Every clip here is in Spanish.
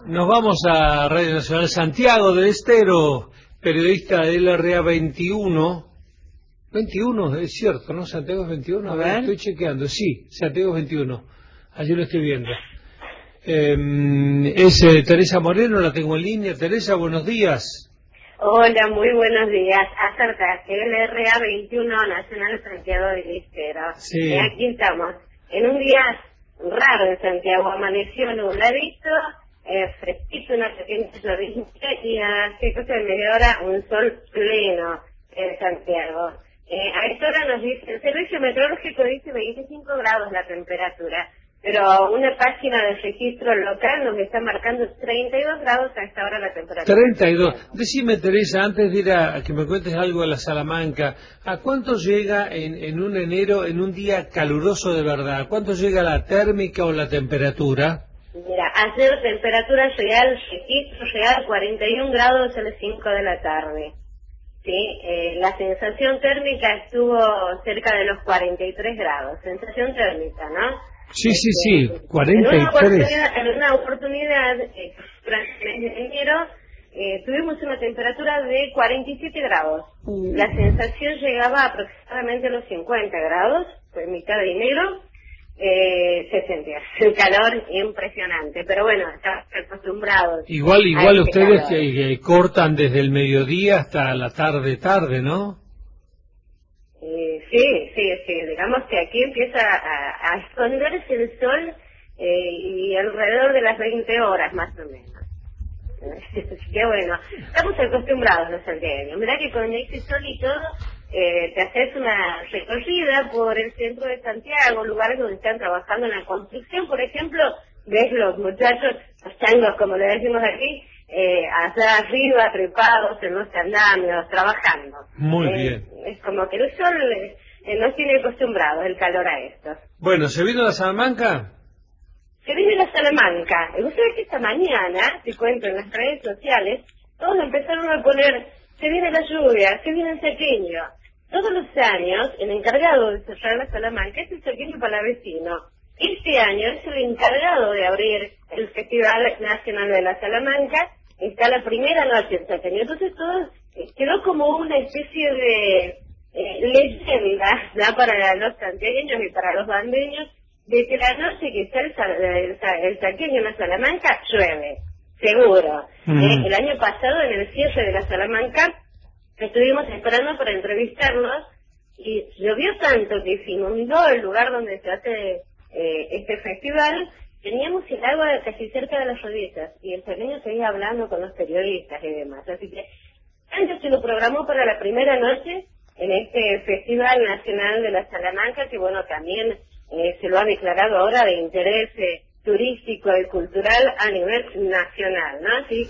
Nos vamos a Radio Nacional. Santiago del Estero, periodista del LRA 21. 21, es cierto, ¿no? Santiago es 21. A ver, estoy chequeando. Sí, Santiago es 21. Allí lo estoy viendo. Es Teresa Moreno, la tengo en línea. Teresa, buenos días. Hola, muy buenos días. Acertaste, el LRA 21 Nacional Santiago del Estero. Sí. Aquí estamos. En un día raro en Santiago, amaneció nubladito, fresquito, una pequeña llovizna y hace cosa de media hora un sol pleno en Santiago. A esta hora nos dice, el servicio meteorológico dice 25 grados la temperatura, pero una página de registro local nos está marcando 32 grados a esta hora la temperatura. 32. Decime, Teresa, antes de ir a que me cuentes algo de la Salamanca, ¿a cuánto llega en un enero, en un día caluroso de verdad? ¿A cuánto llega la térmica o la temperatura? Mira, ayer temperatura real, registro real, 41 grados a las 5 de la tarde. Sí, la sensación térmica estuvo cerca de los 43 grados, sensación térmica, ¿no? Sí, 43. En una oportunidad, en enero, tuvimos una temperatura de 47 grados. La sensación llegaba aproximadamente a los 50 grados, fue mitad de enero. Se sentía el calor impresionante, pero bueno, estamos acostumbrados. Igual ustedes que cortan desde el mediodía hasta la tarde, ¿no? Sí, digamos que aquí empieza a esconderse el sol y alrededor de las 20 horas más o menos. Así que bueno, estamos acostumbrados los santiagueños. Mirá que con este sol y todo, te haces una recorrida por el centro de Santiago, lugares donde están trabajando en la construcción, por ejemplo, ves los muchachos, los changos como le decimos aquí, allá arriba, trepados en los andamios, trabajando. Muy bien. Es como que el sol no tiene acostumbrado el calor a esto. Bueno, ¿se vino la Salamanca? Se viene la Salamanca. Y vos sabés que esta mañana, te cuento en las redes sociales, todos empezaron a poner, se viene la lluvia, se viene el saqueño. Todos los años, el encargado de cerrar la Salamanca es el saqueño palavecino. Este año es el encargado de abrir el Festival Nacional de la Salamanca. Está la primera noche el saqueño. Entonces todo quedó como una especie de leyenda, ¿no? Para los santiagueños y para los bandeños, de que la noche que está el saqueño en la Salamanca llueve, seguro. El año pasado, en el cierre de la Salamanca, estuvimos esperando para entrevistarnos y llovió tanto que se inundó el lugar donde se hace este festival. Teníamos el agua casi cerca de las rodillas y el saqueño seguía hablando con los periodistas y demás. Así que antes se lo programó para la primera noche en este Festival Nacional de la Salamanca, que bueno, también se lo ha declarado ahora de interés turístico y cultural a nivel nacional, ¿no? Así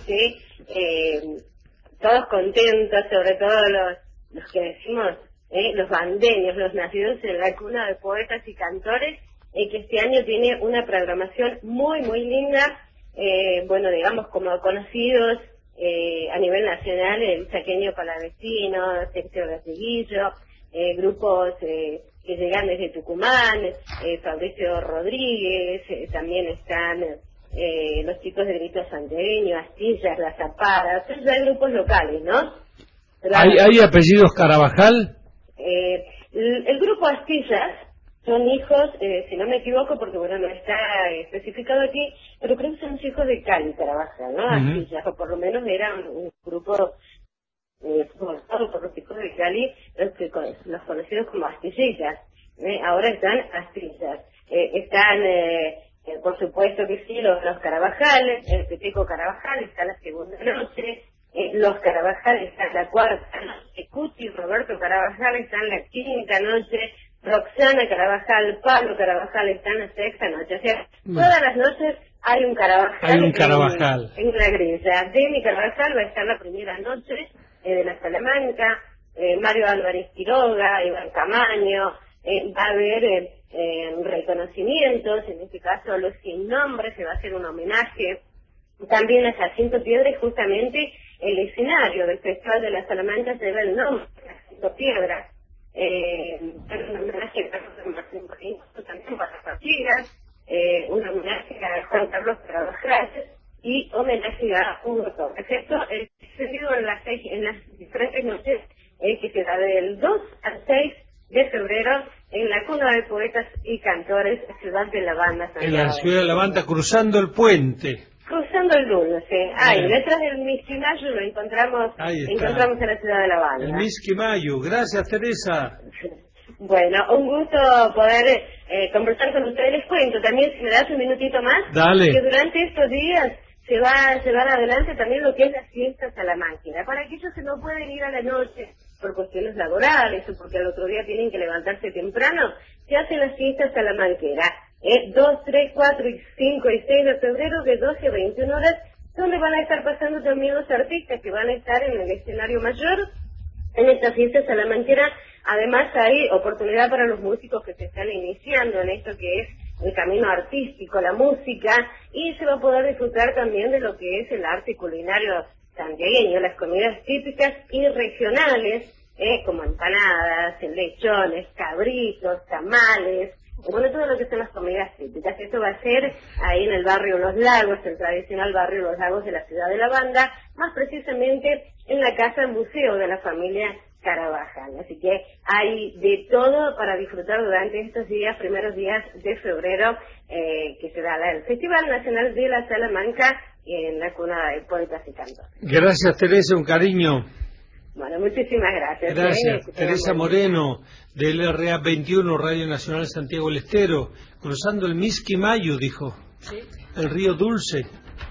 que todos contentos, sobre todo los que decimos, los bandeños, los nacidos en la cuna de poetas y cantores, que este año tiene una programación muy, muy linda, bueno, digamos, como conocidos a nivel nacional, el saqueño palavecino, Sergio Gatiguillo, grupos que llegan desde Tucumán, Fabricio Rodríguez, también están los chicos de Grito Santiagueño, Astillas, La Zapada, son ya grupos locales, ¿no? Pero, ¿Hay apellidos Carabajal? El grupo Astillas son hijos, si no me equivoco, porque bueno, no está especificado aquí, pero creo que son hijos de Cali Carabajal, ¿no? Astillas, o por lo menos eran un grupo formado por los chicos de Cali, los conocidos como Astillas. Ahora están Astillas. Están, por supuesto que sí, los Carabajales, el Peteco Carabajal está la segunda noche, los Carabajal están la cuarta noche, Cuti y Roberto Carabajal están la quinta noche, Roxana Carabajal, Pablo Carabajal están la sexta noche. O sea, todas las noches hay un Carabajal. Hay un Carabajal. En una grilla. Demi Carabajal va a estar la primera noche de la Salamanca, Mario Álvarez Quiroga, Iván Camaño, va a haber reconocimientos, en este caso los sin nombres, se va a hacer un homenaje también a Jacinto Piedra, y justamente el escenario del Festival de la Salamanca lleva el nombre de Jacinto Piedra. Un homenaje a Carlos Martín Corino, también para las partidas, un homenaje a Juan Carlos Carabajal, y homenaje a Hugo Torres. Esto es sucedido en las diferentes noches que será del 2 al 6 de febrero en la cuna de poetas y cantores, Ciudad de la Banda. Santiago. En la Ciudad de la Banda, cruzando el puente. Cruzando el Dulce. Ahí, detrás del Misquimayo lo encontramos en la Ciudad de la Banda. El Misquimayo. Gracias, Teresa. Bueno, un gusto poder conversar con ustedes. Les cuento también, si me das un minutito más, Dale. que durante estos días se va a llevar adelante también lo que es las fiestas a la máquina. Para aquellos que no pueden ir a la noche por cuestiones laborales o porque al otro día tienen que levantarse temprano, se hacen las fiestas a la manquera. 2, 3, 4, 5 y 6 de febrero de 12 a 21 horas, donde van a estar pasando también los artistas que van a estar en el escenario mayor en estas fiestas a la manquera. Además hay oportunidad para los músicos que se están iniciando en esto que es el camino artístico, la música, y se va a poder disfrutar también de lo que es el arte culinario santiagueño, las comidas típicas y regionales, como empanadas, lechones, cabritos, tamales, bueno, todo lo que son las comidas típicas. Esto va a ser ahí en el barrio Los Lagos, el tradicional barrio Los Lagos de la Ciudad de la Banda, más precisamente en la casa museo de la familia Carabajal. Así que hay de todo para disfrutar durante estos días, primeros días de febrero, que será el Festival Nacional de la Salamanca en la cuna de poetas y cantores. Gracias, Teresa, un cariño. Bueno, muchísimas gracias. Gracias. Teresa Moreno, del RA 21, Radio Nacional Santiago del Estero, cruzando el Misquimayo, dijo. Sí. El río Dulce.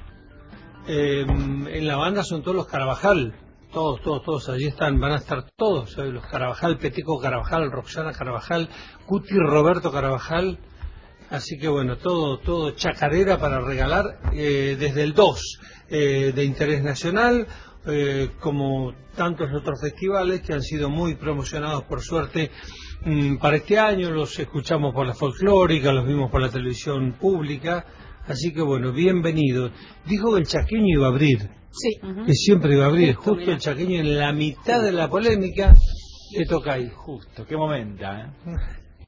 En la banda son todos los Carabajal. Todos, allí están, van a estar todos, los Carabajal, Peteco Carabajal, Roxana Carabajal, Cuti Roberto Carabajal, así que bueno, todo chacarera para regalar, desde el 2 de interés nacional, como tantos otros festivales que han sido muy promocionados por suerte para este año, los escuchamos por la folclórica, los vimos por la televisión pública, así que bueno, bienvenidos. Dijo que el chaqueño iba a abrir. Sí. Que siempre iba a abrir, justo el chaqueño en la mitad de la polémica, le toca ahí. Justo, qué momento, ¿eh?